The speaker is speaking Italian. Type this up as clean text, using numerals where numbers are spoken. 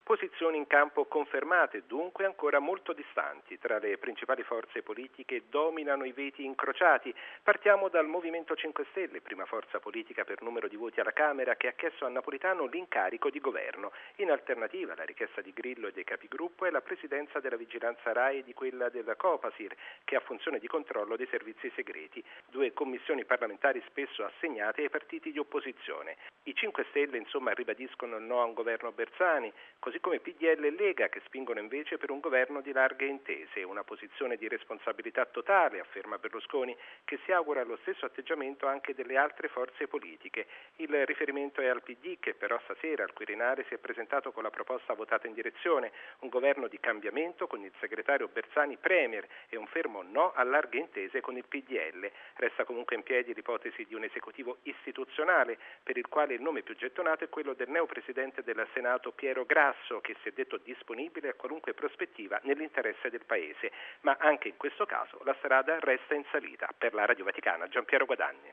Posizioni in campo confermate, dunque ancora molto distanti. Tra le principali forze politiche dominano i veti incrociati. Partiamo dal Movimento 5 Stelle, prima forza politica per numero di voti alla Camera, che ha chiesto a Napolitano l'incarico di governo. In alternativa alla richiesta di Grillo e dei capigruppo è la presidenza della vigilanza RAI e di quella della Copasir, che ha funzione di controllo dei servizi segreti, due commissioni parlamentari spesso assegnate ai partiti di opposizione. I 5 Stelle insomma ribadiscono il no a un governo Bersani, così come PDL e Lega, che spingono invece per un governo di larghe intese, una posizione di responsabilità totale, afferma Berlusconi, che si augura lo stesso atteggiamento anche delle altre forze politiche. Il riferimento è al PD, che però stasera al Quirinale si è presentato con la proposta votata in direzione, un governo di cambiamento con il segretario Bersani premier e un fermo no a larghe intese con il PDL. Resta comunque in piedi l'ipotesi di un esecutivo istituzionale, per il quale il nome più gettonato è quello del neopresidente del Senato Piero Grasso, che si è detto disponibile a qualunque prospettiva nell'interesse del Paese. Ma anche in questo caso la strada resta in salita. Per la Radio Vaticana, Giampiero Guadagni.